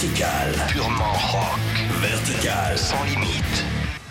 Vertical. Purement rock. Vertical. Sans limite.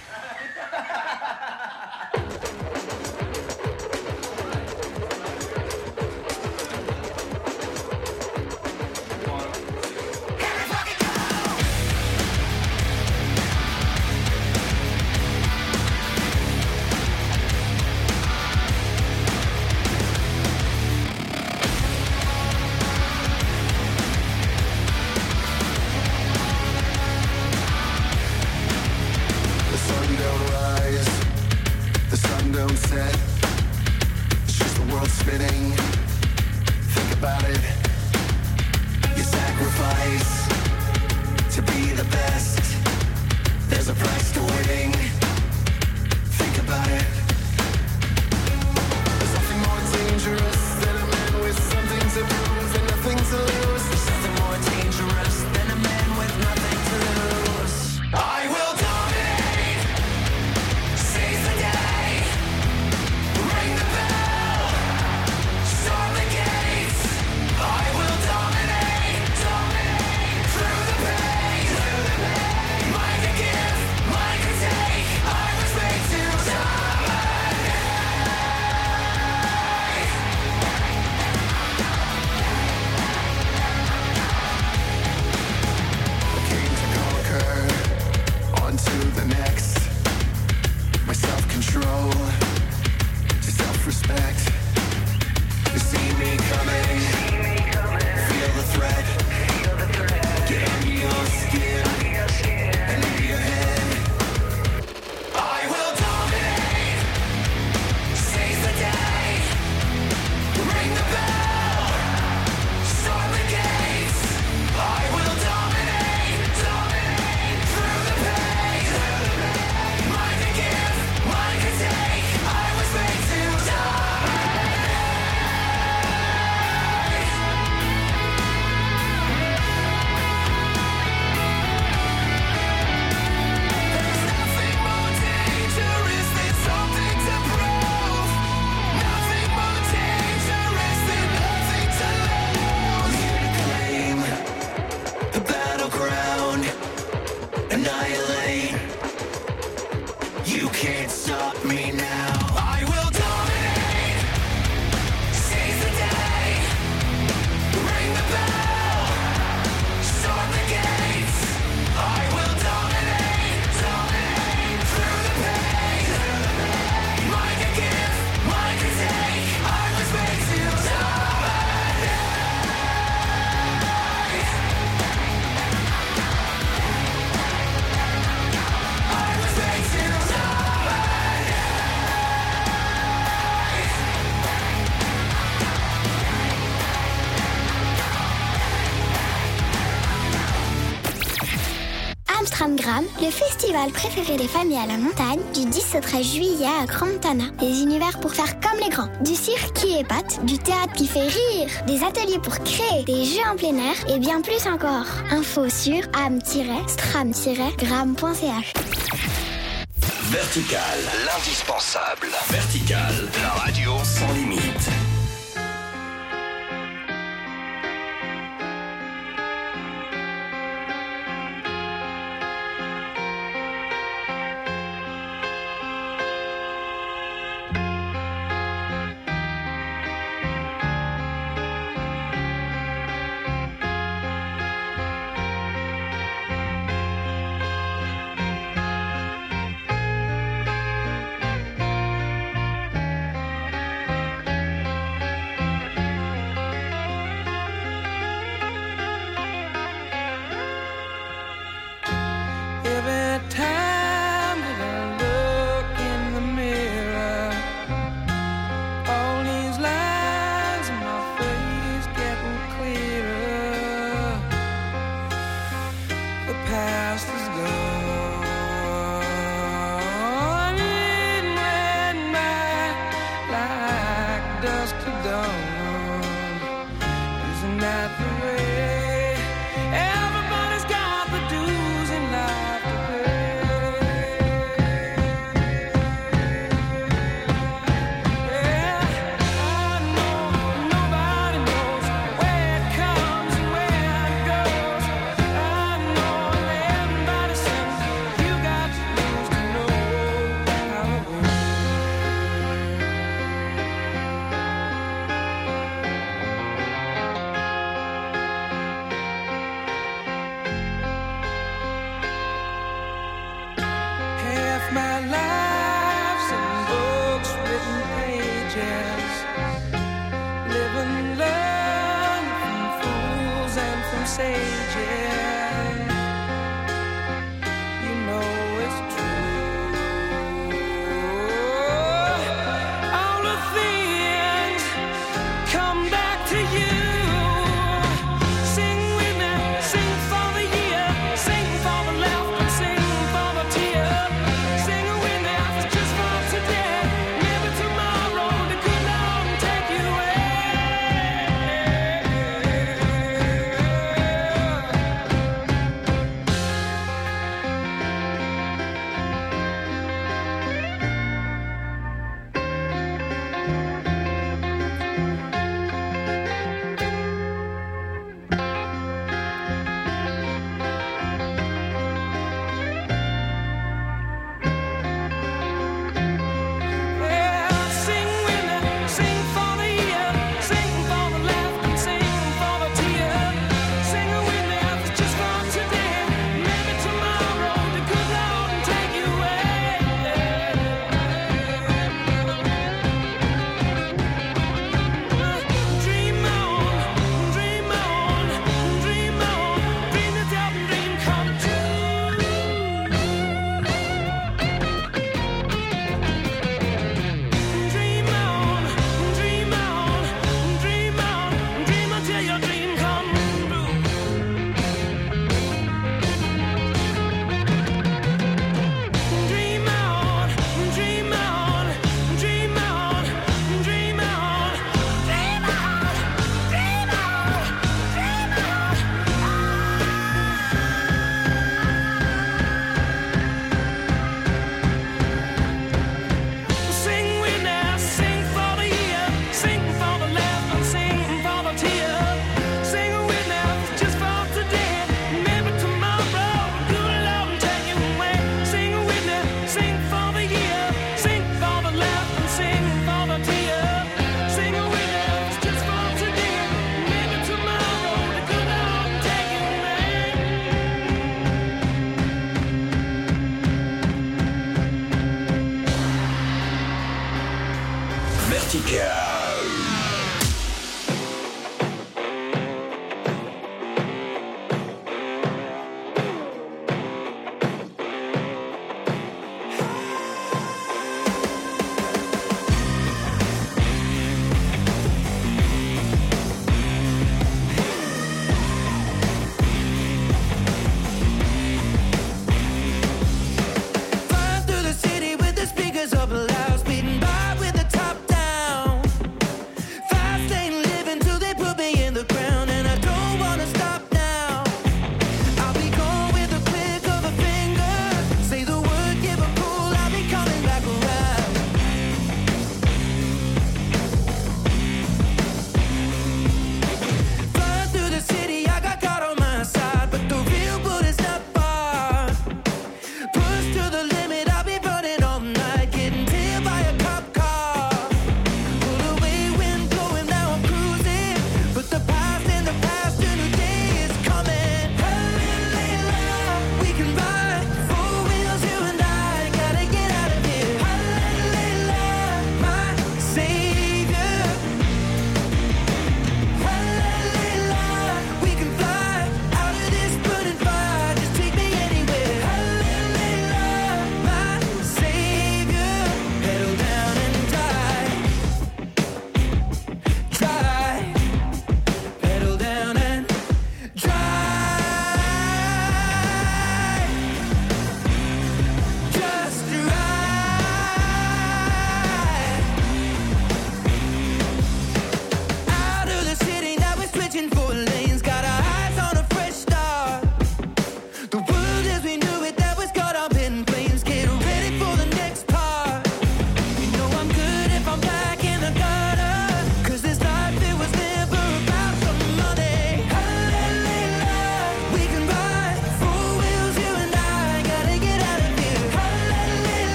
Amstramgram, le festival préféré des familles à la montagne, du 10 au 13 juillet à Grand-Montana. Des univers pour faire comme les grands, du cirque qui épate, du théâtre qui fait rire, des ateliers pour créer, des jeux en plein air et bien plus encore. Info sur am-stram-gram.ch. Vertical, L'indispensable. Vertical, La radio sans limite.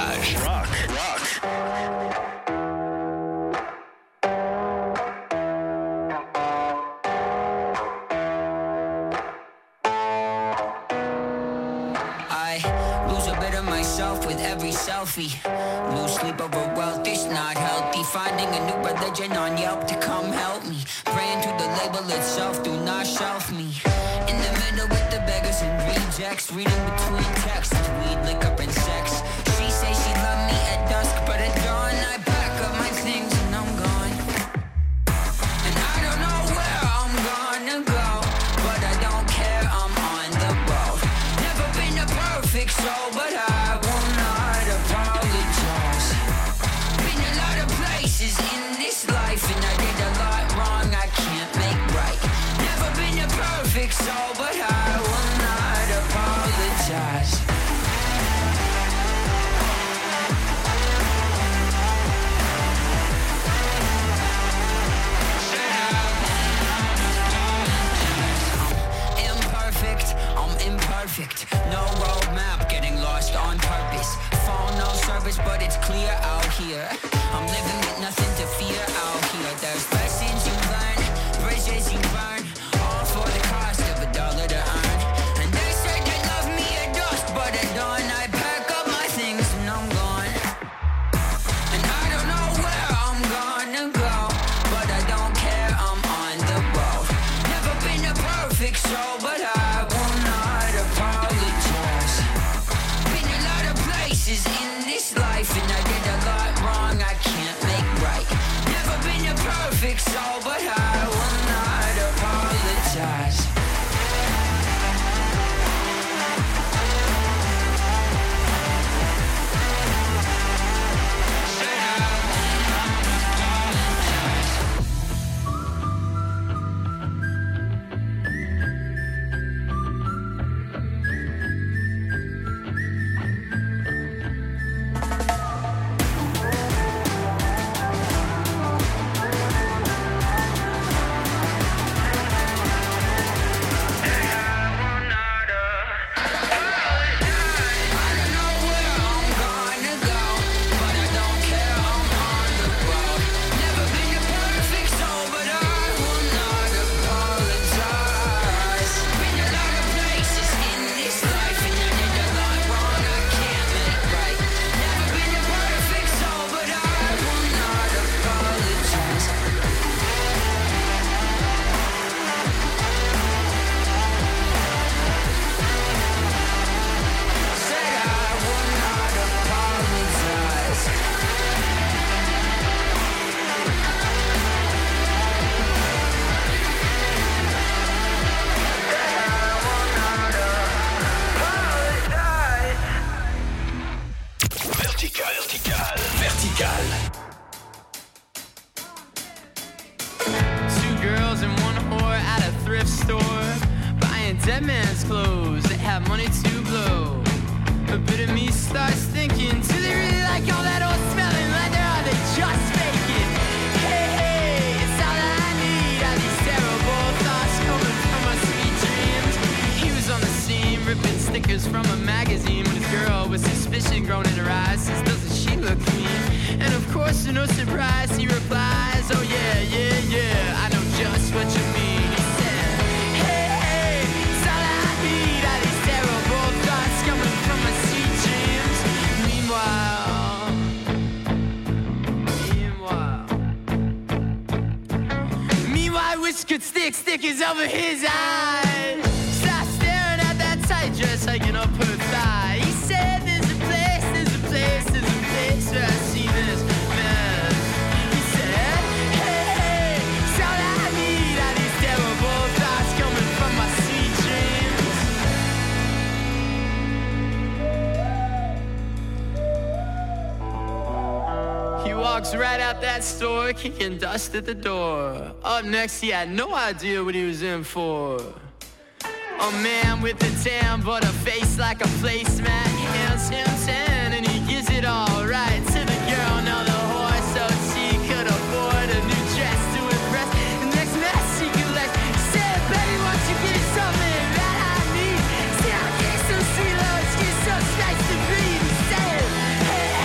Verticage. With every selfie, lose sleep over wealth, it's not healthy. Finding a new religion on Yelp to come help me. Praying to the label itself, do not shelf me. In the middle with the beggars and rejects, reading between texts, weed, liquor, and sex. She say she love me at dusk, but at dawn I pack up my things and I'm gone. And I don't know where I'm gonna go, but I don't care, I'm on the road. Never been a perfect soul, but I will not apologize. Been a lot of places in this life, and I did a lot wrong I can't make right. Never been a perfect soul, but I will not apologize. Imperfect, no roadmap, getting lost on purpose. Phone no service, but it's clear out here. I'm living with nothing to fear out here. There's lessons you learn, bridges you burn, all for the cost of $1 to earn. And they say they love me at dusk, but at dawn I pack up my things and I'm gone. And I don't know where I'm gonna go, but I don't care, I'm on the road. Never been a perfect soul, but I will not apologize. Been a lot of places in this life, and I did a lot wrong I can't make right. Never been a perfect soul, but I will not apologize. Stickers over his eyes. Stop staring at that tight dress hanging up her thigh. He said there's a place where I see this man. He said, hey, it's all I need are these terrible thoughts coming from my sweet dreams. He walks right out that store, kicking dust at the door. Up next, he had no idea what he was in for. A man with a tan, but a face like a placemat. He hands him 10 and he gives it all right to the girl. Now the horse, so she could afford a new dress to impress the next mess she collects. He said, baby, won't you give me something that I need? See, I'm getting so sweet, love, it's getting so nice to breathe. He said, hey,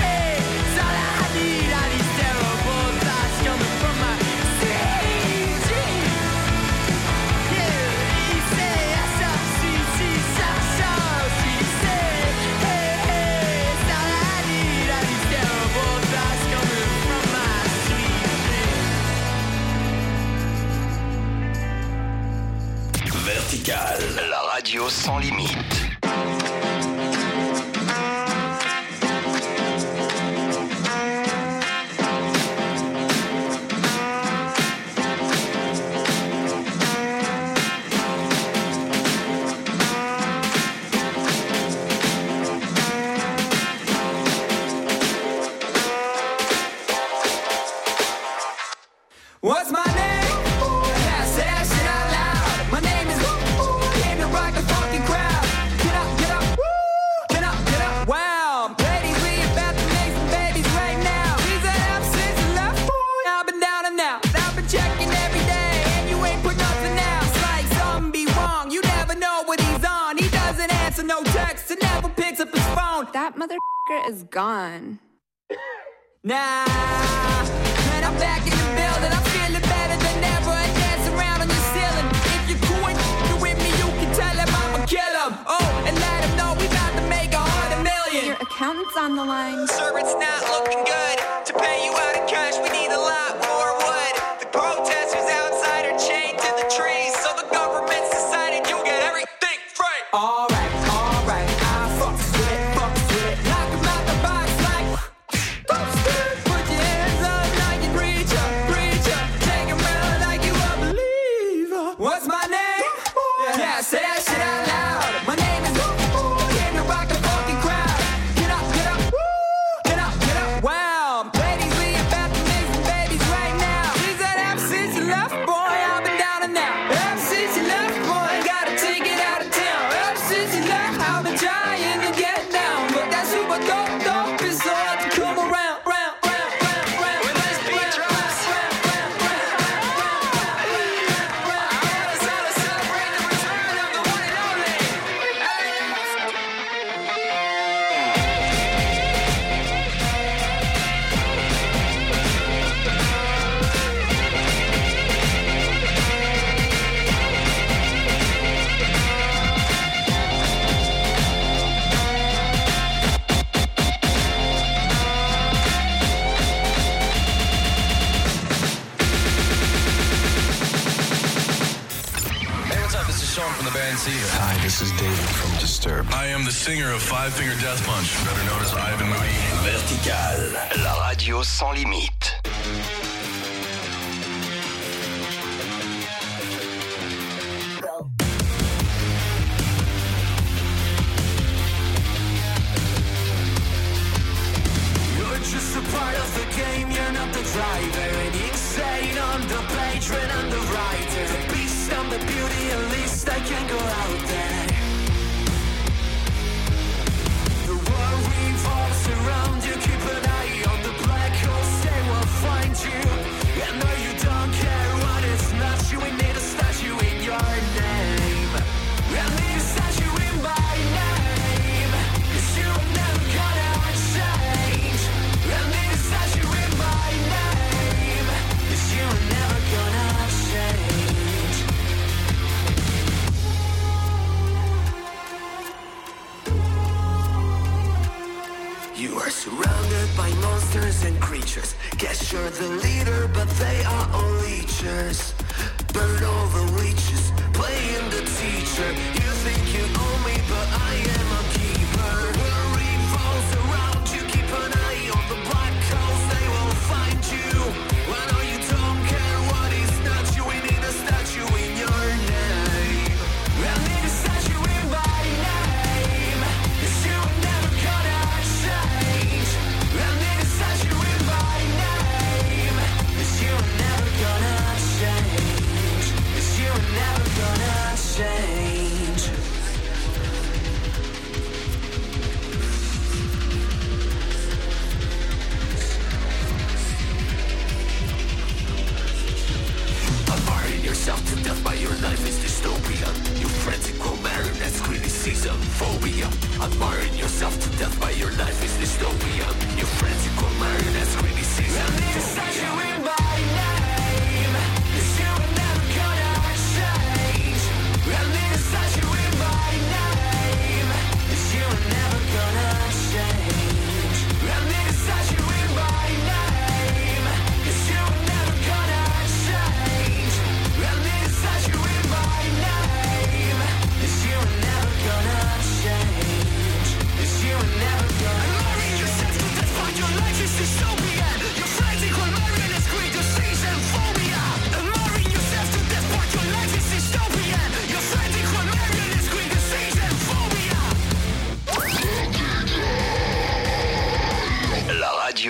sans limite. What's my name? Yeah, say that shit out loud. My name is came to rock the fucking crowd. Get up, woo! Get up, wow. Ladies, we about to make some babies right now. These are them since you left, I've been down and out. I've been checking every day, and you ain't put nothing out. It's like something be wrong, you never know what he's on. He doesn't answer no texts, and never picks up his phone. That motherfucker is gone. Nah, and I'm back in the building. I'm feeling better than ever. I dance around on the ceiling. If you're cool with me, you can tell him I'ma kill him. Oh, and let him know we about to make $100 million. Your accountant's on the line. Sir, it's not looking good. To pay you out in cash, we need a lot more wood. The protesters outside are chained to the trees, so the government's decided you get everything free. Alright, I fucks with it, knock him out the box like put your hands up like you preacher, take him around like you a believer. What's my name? Yeah, say that shit out loud. My name is came to rock the fucking crowd. Get up, woo! Get up, wow. Ladies, we about to make some babies right now. She said ever since you left, boy, I've been down and out. Ever since you left, boy, gotta take it out of town. Ever since you left, I've been trying to get down, but that super dope is so hard to come around. From the band Seether. Hi, this is David from Disturbed. I am the singer of Five Finger Death Punch, better known as Ivan McGee. Vertical. La radio sans limite. You're just a part of the game, you're not the driver. And insane on the patron and the writer. The beast and the beauty, at least I can go out there. The world revolves around you, keep an eye on the black holes, they will find you. And no, you don't care what it's not, you ain't need a statue in your name. I need a statue in my name, 'cause you're never gonna change. I need a statue in my name, 'cause you're never gonna change. You are surrounded by monsters and creatures. Guess you're the leader, but they are all leechers. Burn all the leeches, playing the teacher. You think you own me, but I am a keeper. World revolves around you, keep an eye on the black holes, they will find you. I know you don't care what is not you, we need a statue in your name. I need a statue in my name, 'cause you're never gonna change. I need a statue in my name, 'cause you're never gonna change. 'Cause you're never gonna change.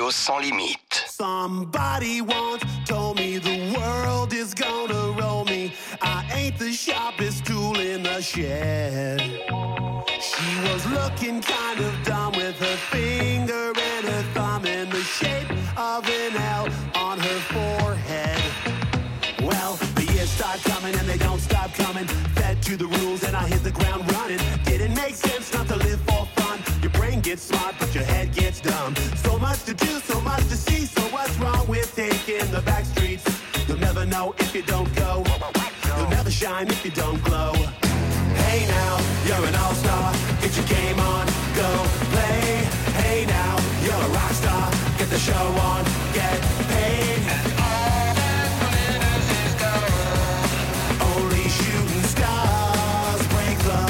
Radio Sans Limites. Somebody once told me the world is gonna roll me. I ain't the sharpest tool in the shed. She was looking kind of dumb with her finger and her thumb in the shape of an L on her forehead. Well, the years start coming and they don't stop coming. Fed to the rules and I hit the ground running. Didn't make sense not to live for fun. Your brain gets smart but your head gets dumb. So much to do, so much to see. So what's wrong with taking the back streets? You'll never know if you don't go. You'll never shine if you don't glow. Hey now, you're an all-star. Get your game on, go play. Hey now, you're a rock star. Get the show on, get paid. And all that glitters is gold. Only shooting stars break the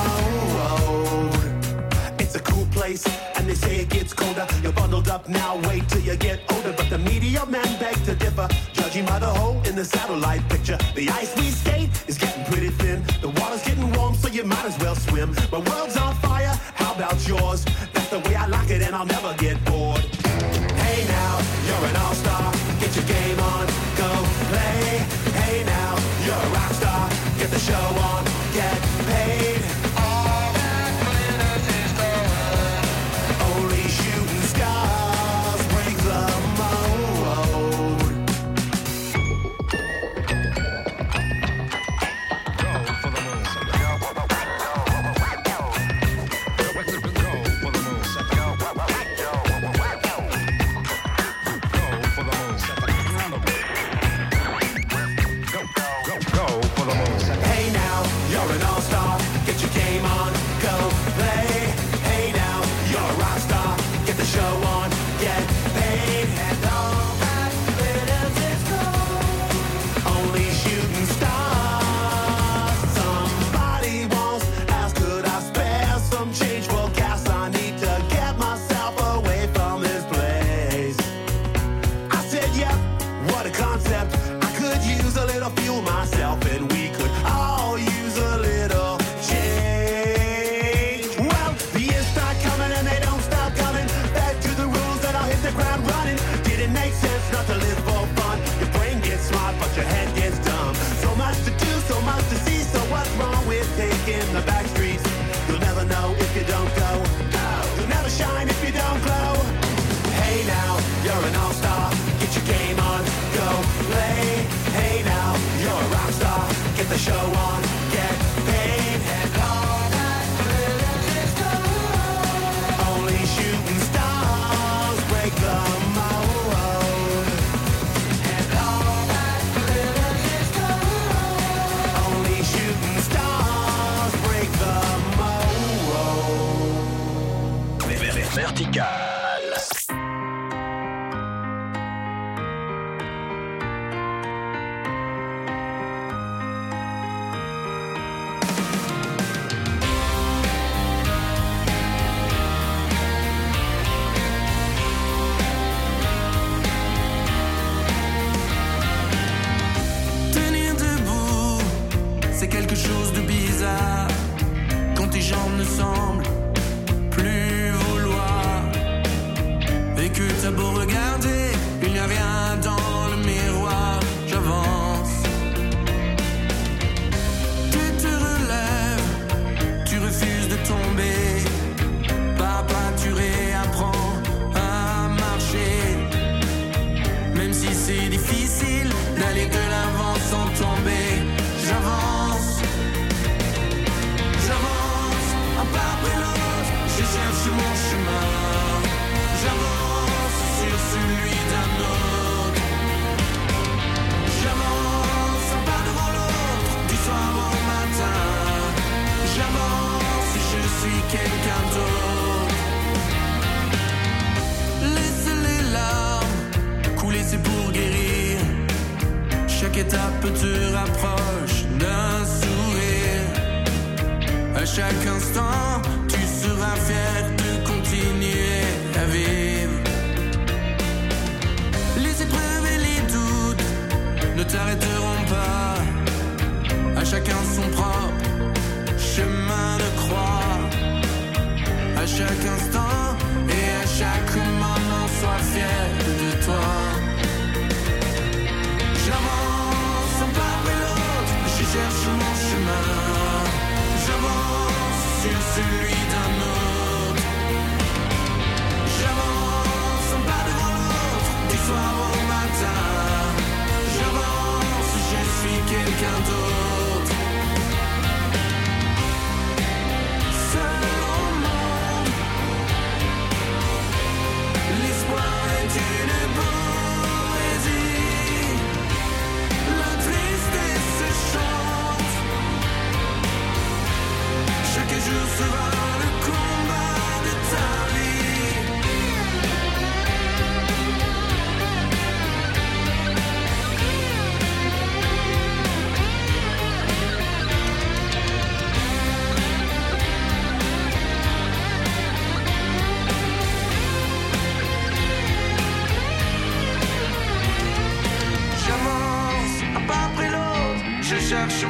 mold. It's a cool place, and they say it gets colder. You're bundled up now, wait till you get older. But the media men beg to differ, judging by the hole in the satellite picture. The ice we skate is getting pretty thin. The water's getting warm, so you might as well swim. My world's on fire, how about yours? That's the way I like it, and I'll never get bored. Hey now, you're an all-star. Get your game on, go play. Hey now, you're a rock star. Get the show on, get paid. All that glitters is gold. Only shooting stars break the mold. The show on, get paid, and all that glitters is gold. Only shooting stars break the mold. And all that glitters is gold. Only shooting stars break the mold. Vertical. Quand tes jambes ne semblent plus vouloir et que t'as beau regarder, il n'y a rien dans le miroir. J'avance, tu te relèves, tu refuses de tomber. Papa, tu réapprends à marcher, même si c'est difficile d'aller de l'avant sans tomber. J'avance, un pas après l'autre, je cherche mon chemin. J'avance sur celui d'un autre. J'avance un pas devant l'autre, du soir au matin. J'avance, je suis quelqu'un d'autre. Laisse les larmes couler, c'est pour guérir. Chaque étape te rapproche d'un sourire. À chaque instant, tu seras fier de continuer à vivre. Les épreuves et les doutes ne t'arrêteront pas. À chacun son propre chemin de croix. À chaque instant et à chaque moment, sois fier.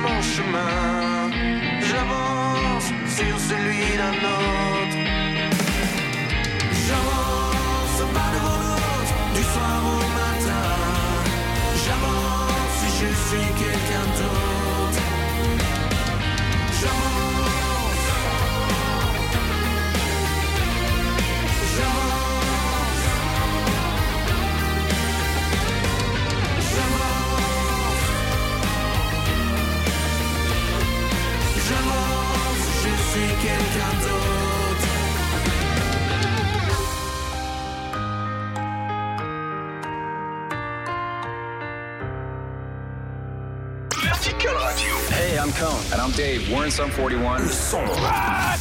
mon chemin. J'avance sur celui d'un autre. J'avance pas devant l'autre, du soir au matin. J'avance si je suis quelqu'un d'autre. J'avance. J'avance. J'avance, je suis quelqu'un d'autre. Vertical Radio. Hey, I'm Cone. And I'm Dave. We're in Sum 41. Le son rock.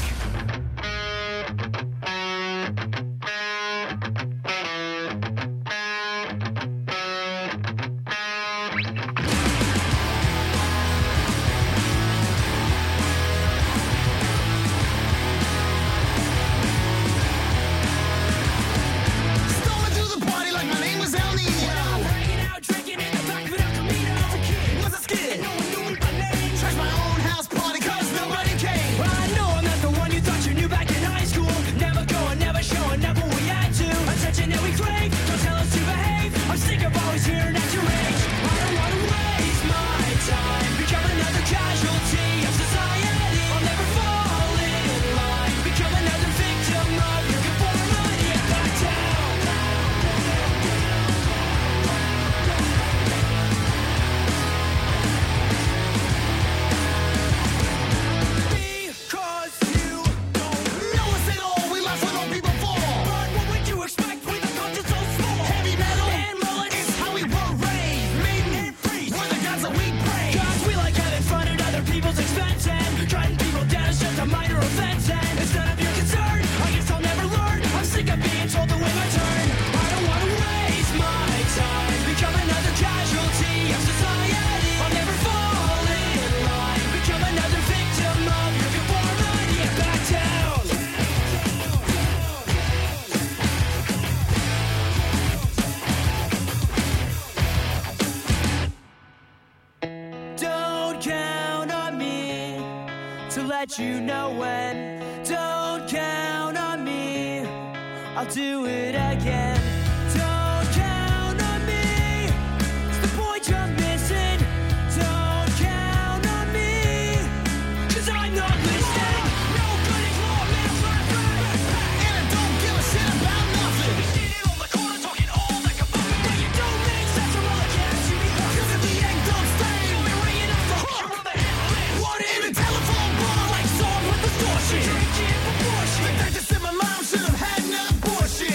You know when. Don't count on me, I'll do it again. Don't count on me, it's the point you're missing. Don't count on me, 'cause I'm not listening. No good at law, man, and I don't give a shit about nothing. Standing on the corner talking all that kabam. Now you don't make sense from all the cats you be fucking. 'Cause if the egg don't stay, you'll be ringing off the hook. You're on the hit list. What in a telephone ball like song with distortion. Drinking proportion. The fact that's in my mom should have had an abortion.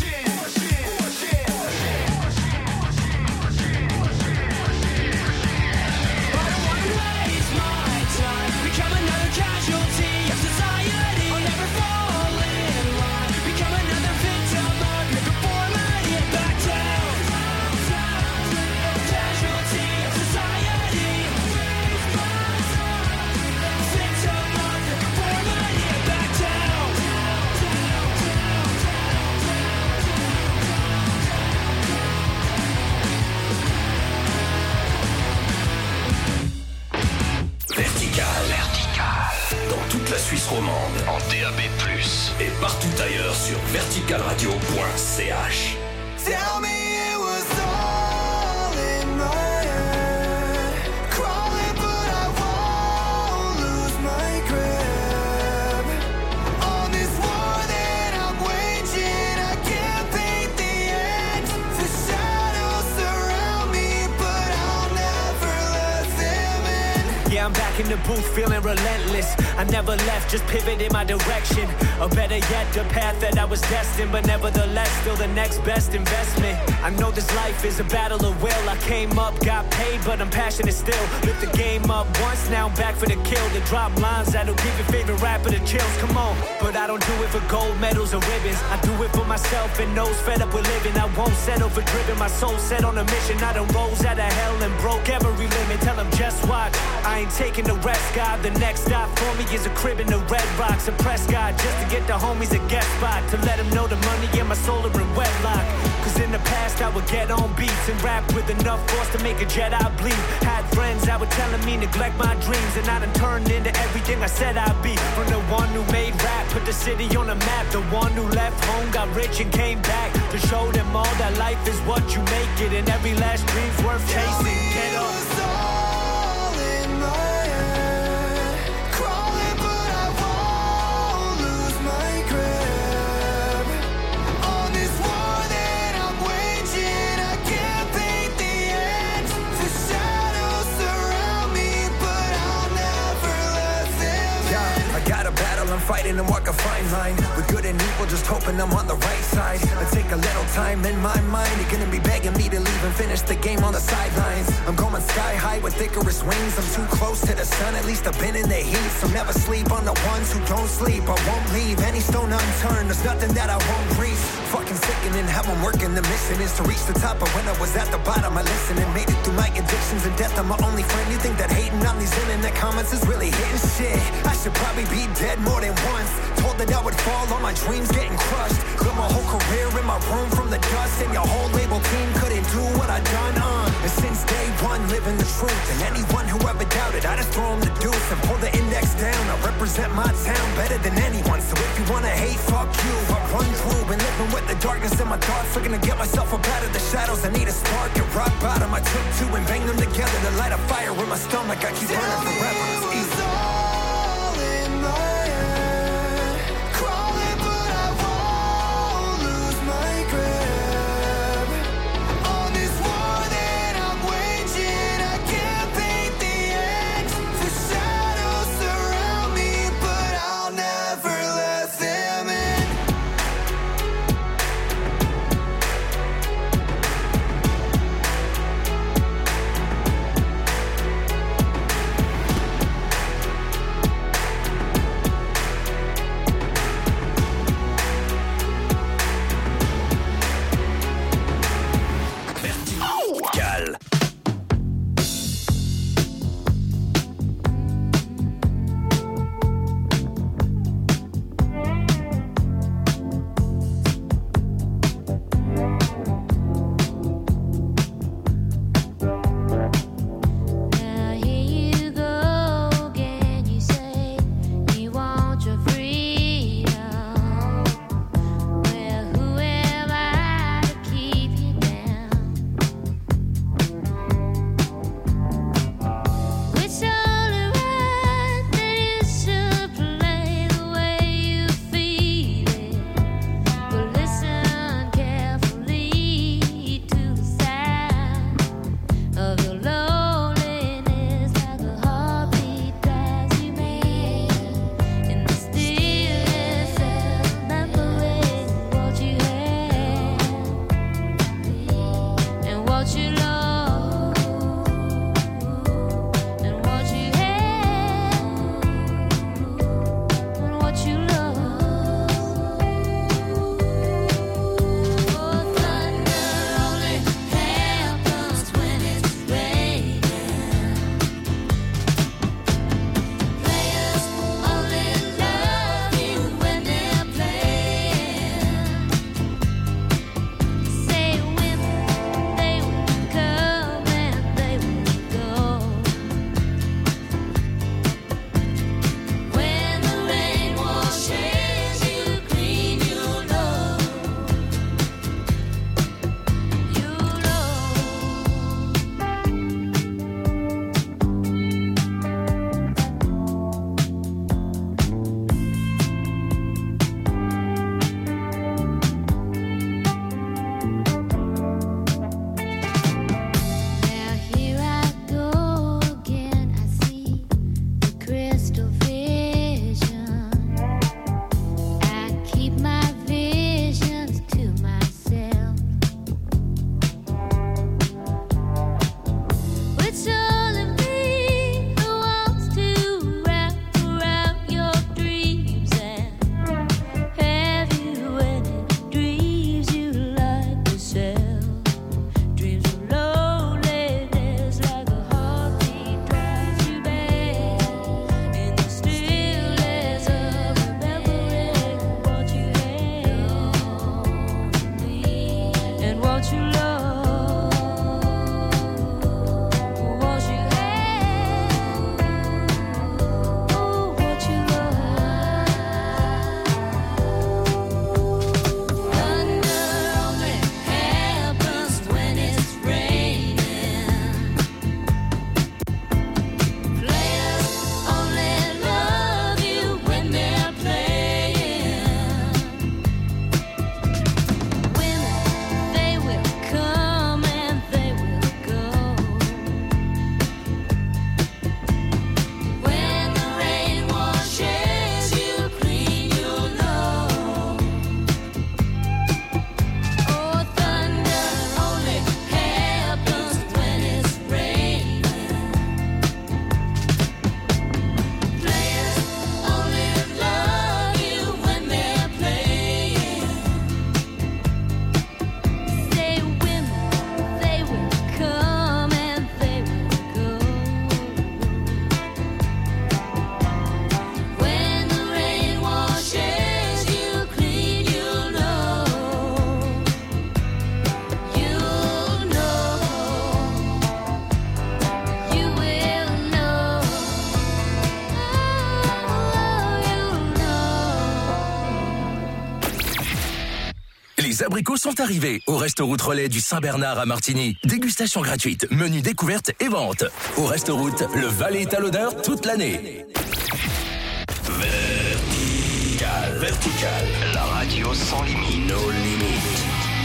La Suisse romande en DAB+, et partout ailleurs sur verticalradio.ch. Tell me it was all in my head. Crawling but I won't lose my grip. On this war that I'm waging, I can't paint the end. The shadows surround me, but I'll never let them in. Yeah, I'm back in the booth feeling relentless. I never left, just pivoted my direction. Or better yet, the path that I was destined. But nevertheless, still the next best investment. I know this life is a battle of will. I came up, got paid, but I'm passionate still. Lift the game up once, now I'm back for the kill. To drop lines that'll give your favorite rapper the chills. Come on, but I don't do it for gold medals or ribbons. I do it for myself and those fed up with living. I won't settle for driven, my soul set on a mission. I done rose out of hell and broke every limit. Tell them just watch, I ain't taking the rest, God. The next stop for me is a crib in the Red Rocks. A press God just to get the homies a guest spot. To let them know the money and my soul are in wedlock. Cause in the past I would get on beats and rap with enough force to make a Jedi bleed. Had friends that were telling me neglect my dreams, and I done turned into everything I said I'd be. From the one who made rap, put the city on the map, the one who left home, got rich and came back to show them all that life is what you make it, and every last dream's worth chasing. Get up. Fighting and walk a fine line with good and evil, just hoping I'm on the right side. I take a little time in my mind. You're gonna be begging me to leave and finish the game on the sidelines. I'm going sky high with Icarus wings. I'm too close to the sun, at least I've been in the heat. So never sleep on the ones who don't sleep. I won't leave any stone unturned. There's nothing that I won't reach. Fucking sickening how I'm working. The mission is to reach the top, but when I was at the bottom, I listened and made it through my addictions and death. I'm my only friend. You think that hating on these internet comments is really hitting shit? I should probably be dead more than once. Told that I would fall, all my dreams getting crushed. Built my whole career in my room from the dust, and your whole label team couldn't do what I done on. And since day one, living the truth, and anyone who ever doubted, I just throw them the deuce and pull the index down. I represent my town better than anyone, so if you wanna hate, fuck you. I run through, been living with the darkness in my thoughts, looking to get myself up out of the shadows. I need a spark, at rock bottom. I took two and banged them together to light a fire with my stomach. I keep running forever. It's easy. Les abricots sont arrivés au Restaurant Relais du Saint-Bernard à Martigny. Dégustation gratuite, menu découverte et vente. Au Restaurant, le Valais est à l'honneur toute l'année. Vertical, la radio sans limite. Nos limites.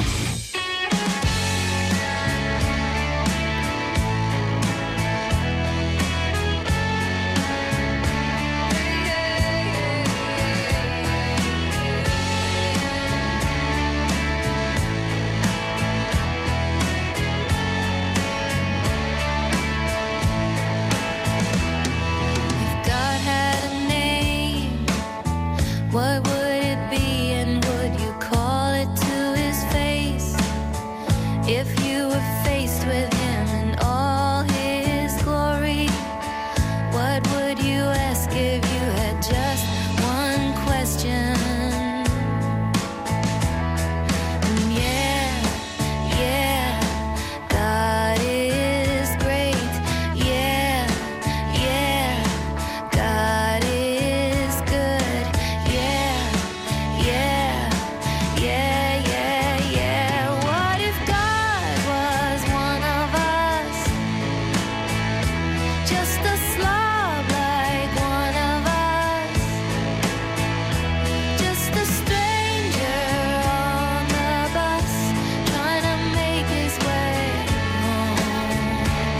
What would it be and would you call it to his face? If you were faced with him in all his glory, what would you ask if you had just one question? And yeah, God is great. Yeah, God is good. What if God was one of us? Just a slob like one of us. Just a stranger on the bus trying to make his way home.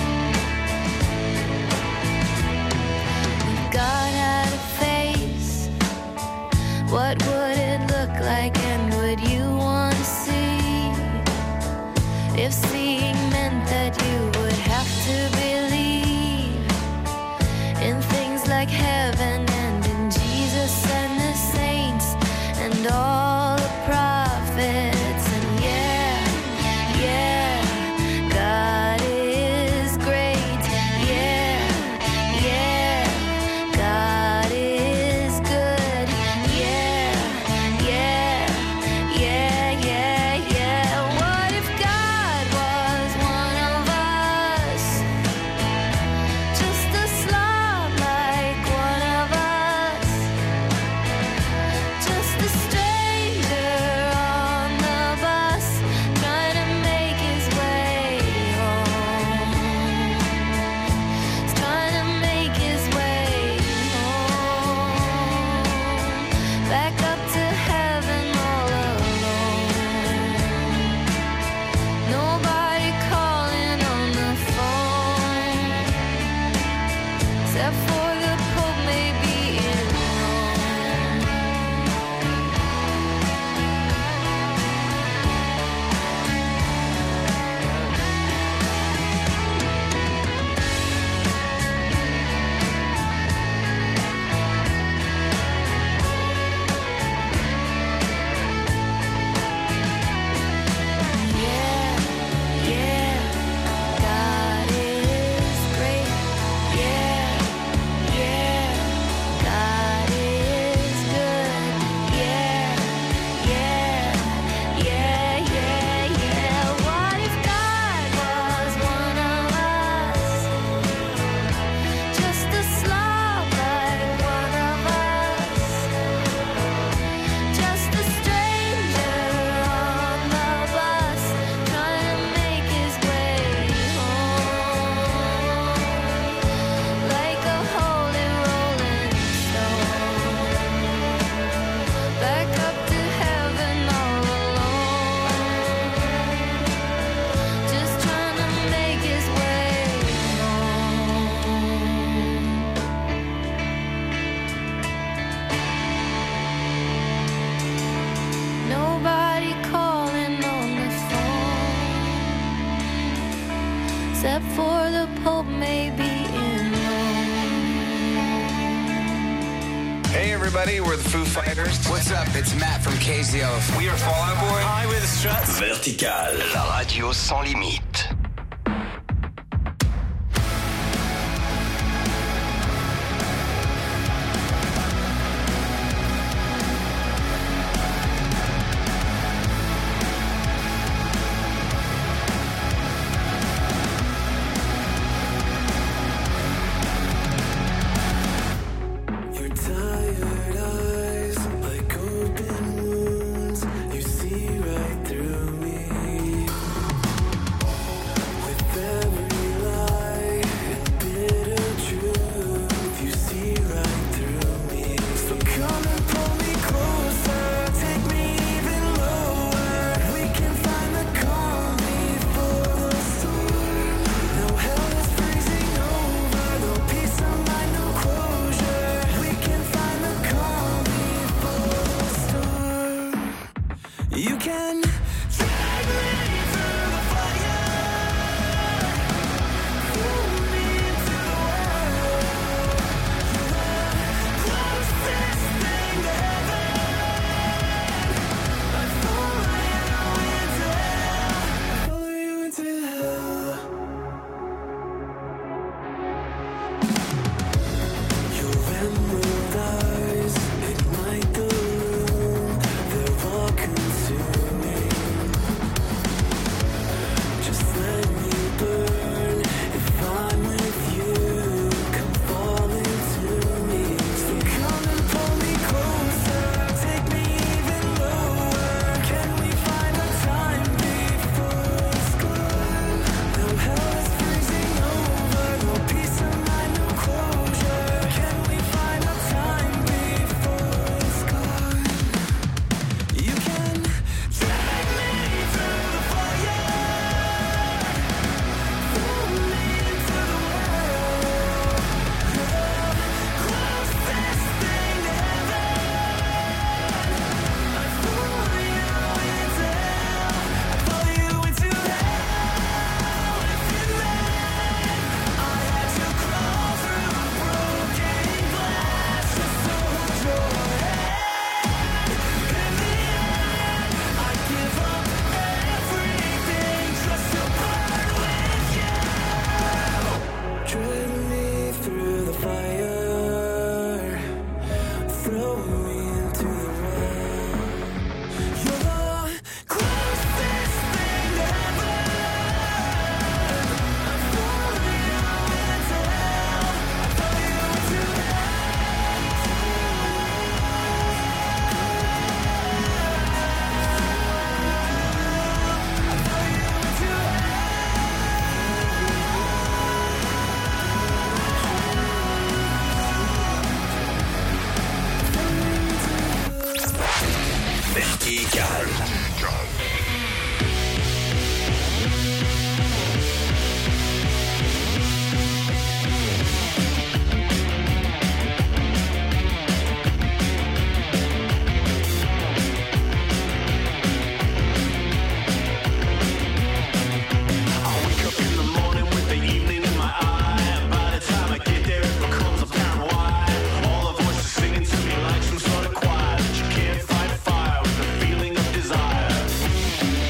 If God had a face, what would it look like and would you want to see? If seeing meant that you would have to believe in things like heaven and in Jesus and the saints and all the prophets. And yeah, God is great. Yeah, God is good. What if God was one of us? Just a slob like one of us. Just a stranger on the bus trying to make his way home. He's trying to make his way home. Back up to heaven all alone. Nobody calling on the phone except for the Pope maybe in Rome. Yeah, God is great. Yeah, God is good. Yeah. What if God was one of us? Just a slob like one of us. Just a stranger on the bus trying to make his way home. Like a holy rolling stone. Back up to heaven all alone. Just trying to make his way home. Nobody calling on the phone except for the Pope maybe in Rome. Hey everybody, we're the Foo Fighters. What's up? It's Matt from KZO. We are Fall Out Boy. Hi, we're the Struts. Vertical, la radio sans limite. Your tired eyes, like open wounds. You see right You can drag me through the fire, pull me into the world. You're the closest thing to heaven. I follow you into hell. I follow you into hell. Your emerald eyes ignite the room. They're all consuming. Just let me burn. If I'm with you, come fall into me. So come and pull me closer, take me even lower. Can we find a time before it's gone? No hell is freezing over, no peace of mind, no closure. Can we find a time before it's gone? You can drag me through the fire, pull me into the world. You're the closest thing to heaven. I follow you into hell. I follow you into hell. If you let, I had to crawl through broken glass just to hold your hand. In the end, I give up everything just to burn with you. Drag me through the fire, throw me into the world. You're the closest thing to heaven. I follow you into hell. I follow you into Vertical. Singing to me like some sort of choir, but you can't fight fire with the feeling of desire.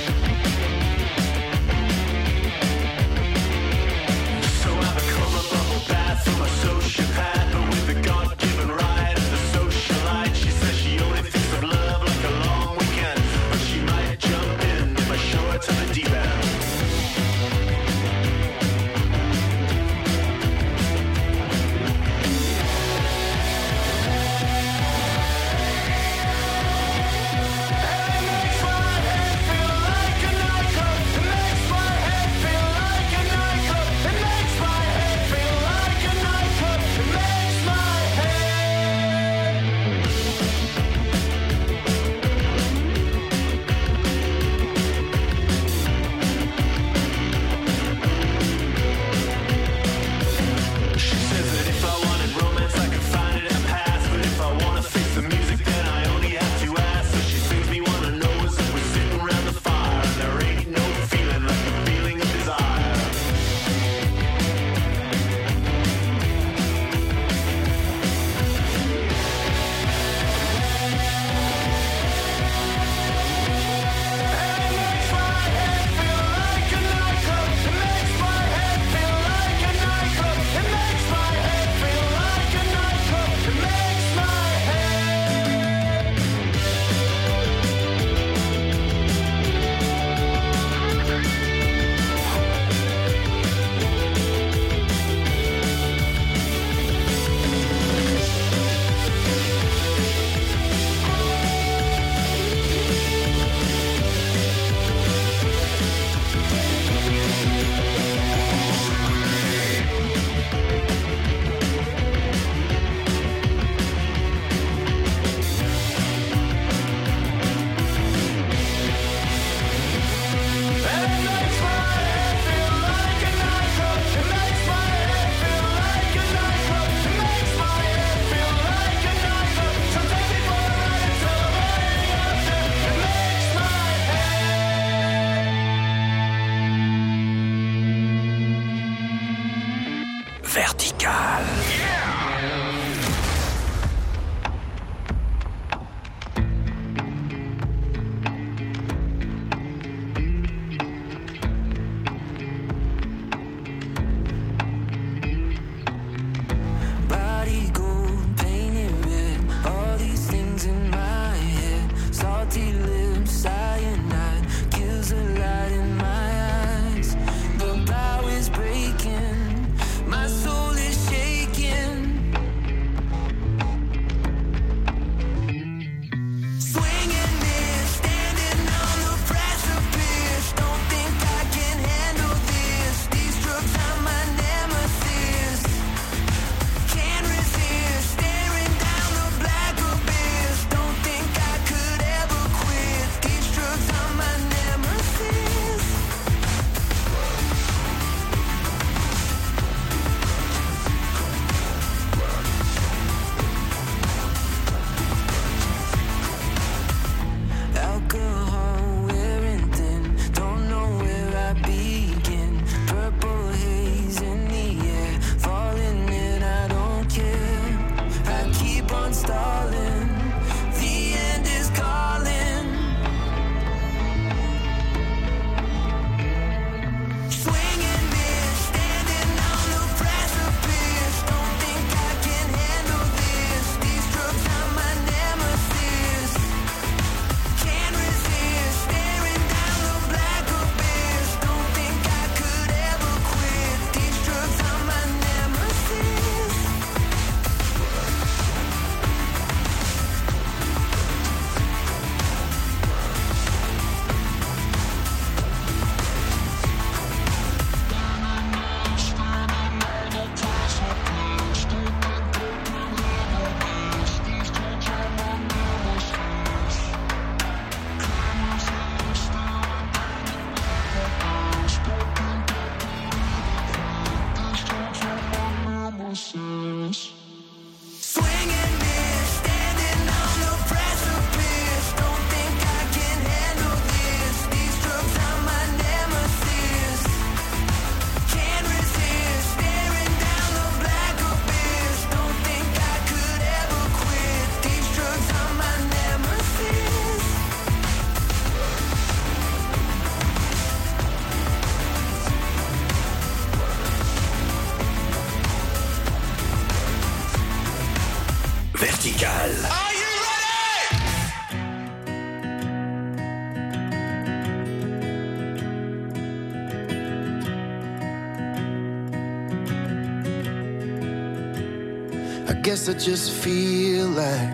Vertical. Body gold, painted red, all these things in my head. Salty lips, cyanide, kills the light in my eyes. The bow is breaking, my soul is shaking. Swinging this, standing on the precipice. Don't think I can handle this. These drugs are my nemesis. Can't resist, staring down the black abyss. Don't think I could ever quit. These drugs are my nemesis. Alcohol wearing thin, don't know where I begin. Purple haze in the air, falling in, I don't care. I keep on stalling, the end is calling. Swinging this, standing on the precipice. Don't think I can handle this. These drugs are my nemesis. Can't resist, staring down the black abyss. Don't think I could ever quit. These drugs are my nemesis. Swinging this, standing on the precipice. Don't think I can handle this. These drugs are my nemesis. Can't resist, staring down the black abyss. Don't think I could ever quit. These drugs are my nemesis. Vertical. Are you ready? I guess I just feel like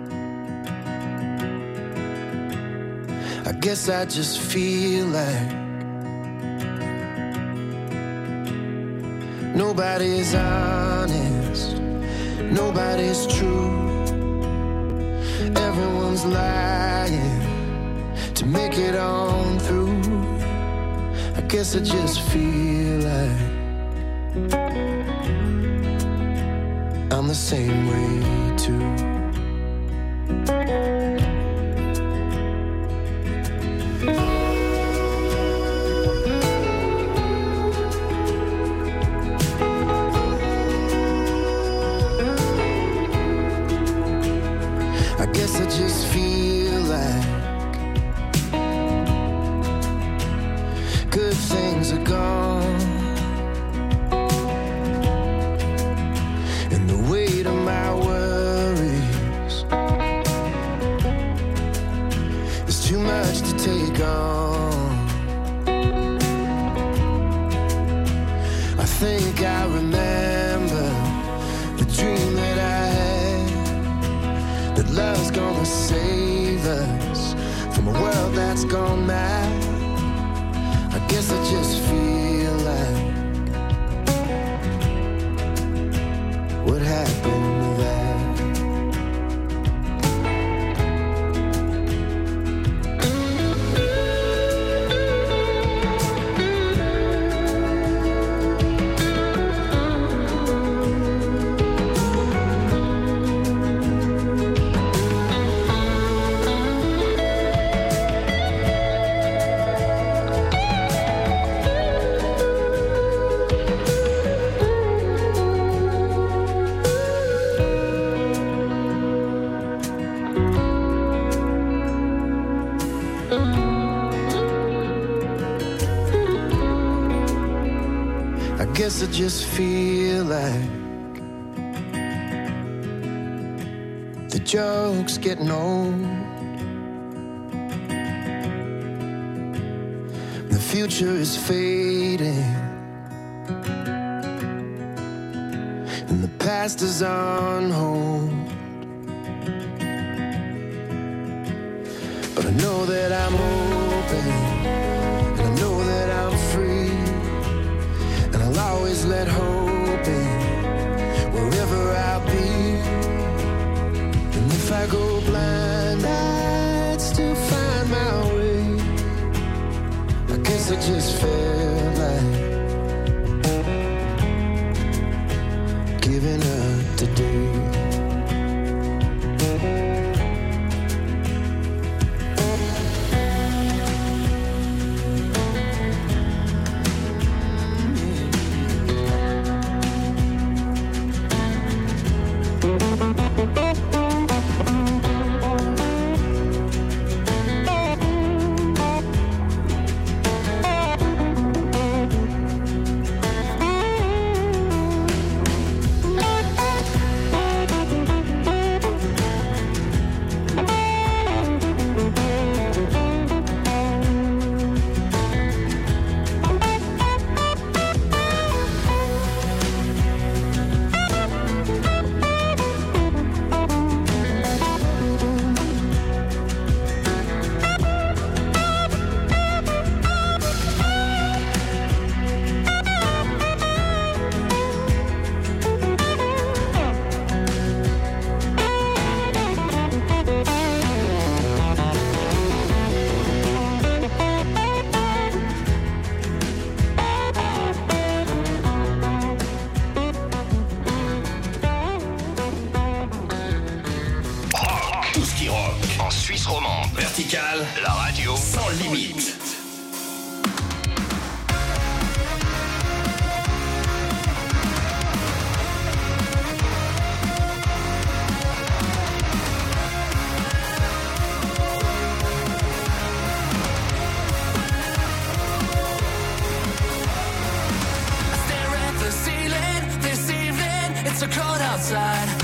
nobody's honest, nobody's true. Everyone's lying to make it on through. I guess I just feel like I'm the same way too. I guess I just feel like good things are gone, and the weight of my worries is too much to take on. I think I remember the dream that I had, that love's gonna save us from a world that's gone mad. I guess I just feel like what happened to that? I guess I just feel like the joke's getting old. The future is fading, and the past is on hold. But I know that I'm open, and I know that I'm free, and I'll always let hope in wherever I'll be. And if I go blind, I'd still find my way. I guess I just felt like giving up today. La radio sans limite. Stare at the ceiling this evening. It's so cold outside.